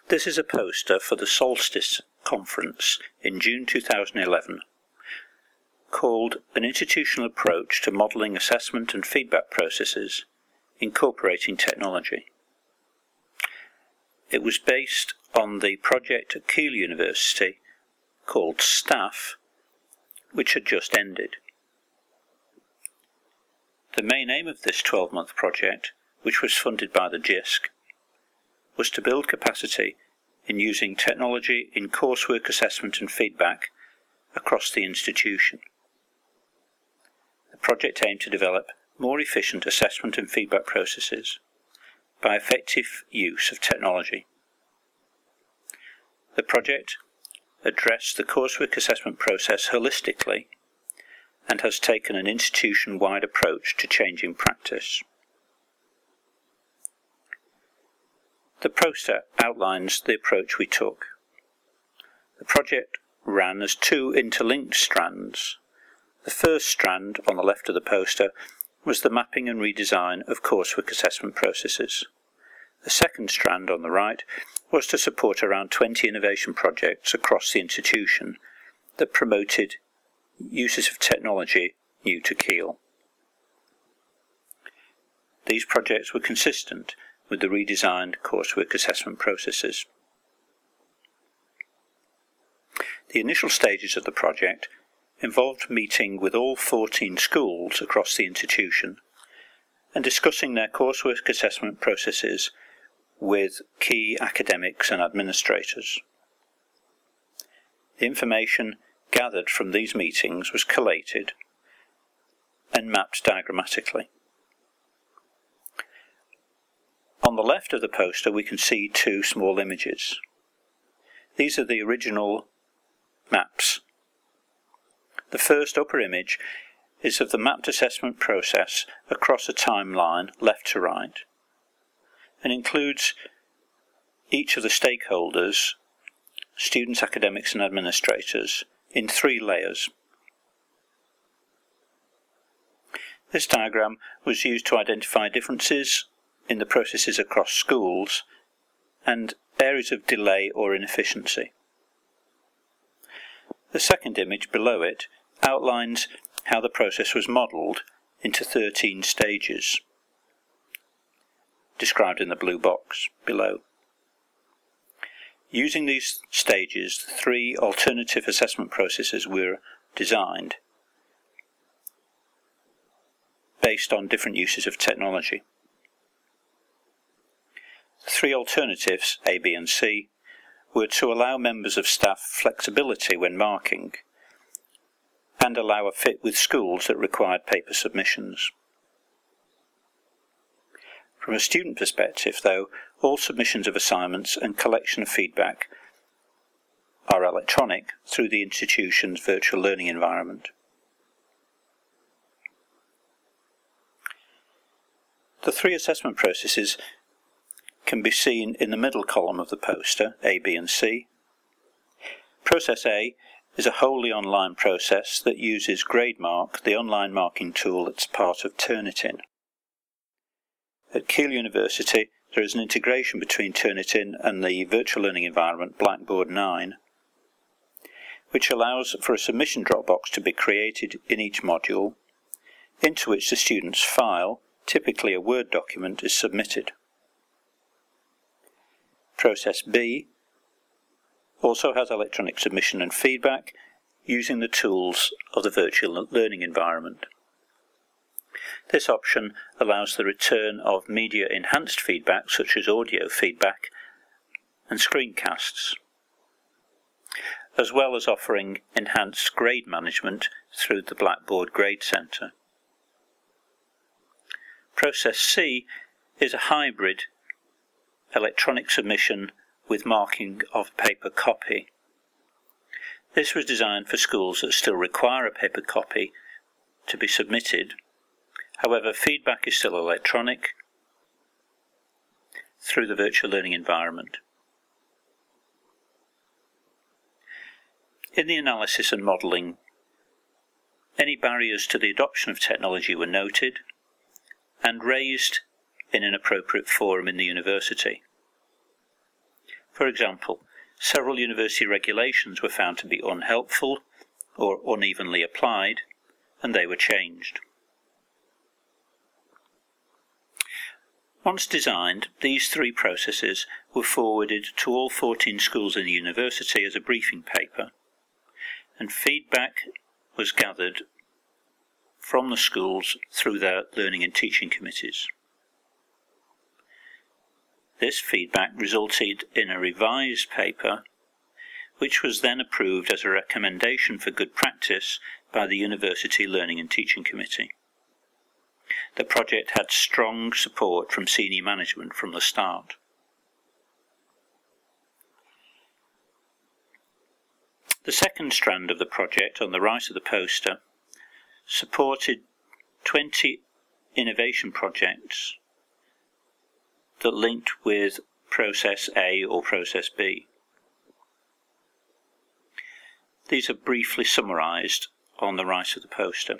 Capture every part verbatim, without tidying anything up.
This is a poster for the Solstice Conference in June two thousand eleven, called An Institutional Approach to Modelling Assessment and Feedback Processes, Incorporating Technology. It was based on the project at Keele University called STAFF, which had just ended. The main aim of this twelve-month project, which was funded by the JISC, was to build capacity in using technology in coursework assessment and feedback across the institution. The project aimed to develop more efficient assessment and feedback processes by effective use of technology. The project addressed the coursework assessment process holistically and has taken an institution-wide approach to changing practice. The poster outlines the approach we took. The project ran as two interlinked strands. The first strand, on the left of the poster, was the mapping and redesign of coursework assessment processes. The second strand, on the right, was to support around twenty innovation projects across the institution that promoted uses of technology new to Keele. These projects were consistent with the redesigned coursework assessment processes. The initial stages of the project involved meeting with all fourteen schools across the institution and discussing their coursework assessment processes with key academics and administrators. The information gathered from these meetings was collated and mapped diagrammatically. On the left of the poster we can see two small images. These are the original maps. The first upper image is of the mapped assessment process across a timeline left to right and includes each of the stakeholders, students, academics and administrators, in three layers. This diagram was used to identify differences in the processes across schools and areas of delay or inefficiency. The second image below it outlines how the process was modelled into thirteen stages, described in the blue box below. Using these stages, three alternative assessment processes were designed based on different uses of technology. The three alternatives, A, B and C, were to allow members of staff flexibility when marking and allow a fit with schools that required paper submissions. From a student perspective, though, all submissions of assignments and collection of feedback are electronic through the institution's virtual learning environment. The three assessment processes can be seen in the middle column of the poster, A, B and C. Process A is a wholly online process that uses GradeMark, the online marking tool that's part of Turnitin. At Keele University, there is an integration between Turnitin and the virtual learning environment Blackboard nine, which allows for a submission Dropbox to be created in each module, into which the student's file, typically a Word document, is submitted. Process B also has electronic submission and feedback using the tools of the virtual learning environment. This option allows the return of media-enhanced feedback such as audio feedback and screencasts, as well as offering enhanced grade management through the Blackboard Grade Centre. Process C is a hybrid electronic submission with marking of paper copy. This was designed for schools that still require a paper copy to be submitted. However, feedback is still electronic through the virtual learning environment. In the analysis and modelling, any barriers to the adoption of technology were noted and raised in an appropriate forum in the university. For example, several university regulations were found to be unhelpful or unevenly applied, and they were changed. Once designed, these three processes were forwarded to all fourteen schools in the university as a briefing paper, and feedback was gathered from the schools through their learning and teaching committees. This feedback resulted in a revised paper, which was then approved as a recommendation for good practice by the University Learning and Teaching Committee. The project had strong support from senior management from the start. The second strand of the project, on the right of the poster, supported twenty innovation projects that linked with Process A or Process B. These are briefly summarised on the right of the poster.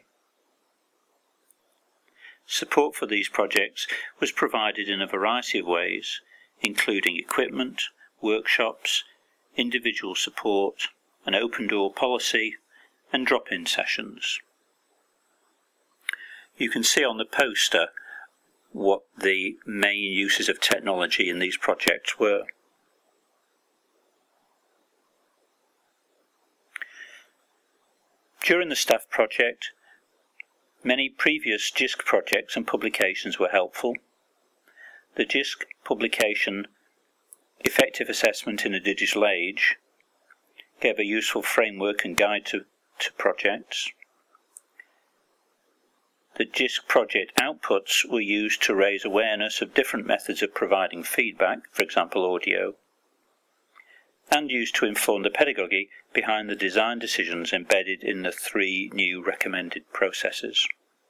Support for these projects was provided in a variety of ways, including equipment, workshops, individual support, an open door policy, and drop-in sessions. You can see on the poster what the main uses of technology in these projects were. During the staff project, many previous J I S C projects and publications were helpful. The J I S C publication, Effective Assessment in a Digital Age, gave a useful framework and guide to, to projects. The J I S C project outputs were used to raise awareness of different methods of providing feedback, for example audio, and used to inform the pedagogy behind the design decisions embedded in the three new recommended processes.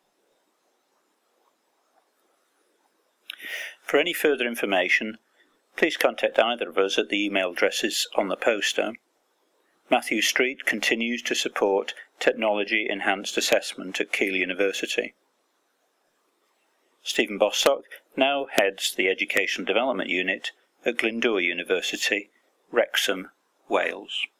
For any further information, please contact either of us at the email addresses on the poster. Matthew Street continues to support Technology Enhanced Assessment at Keele University. Stephen Bostock now heads the Educational Development Unit at Glyndŵr University, Wrexham, Wales.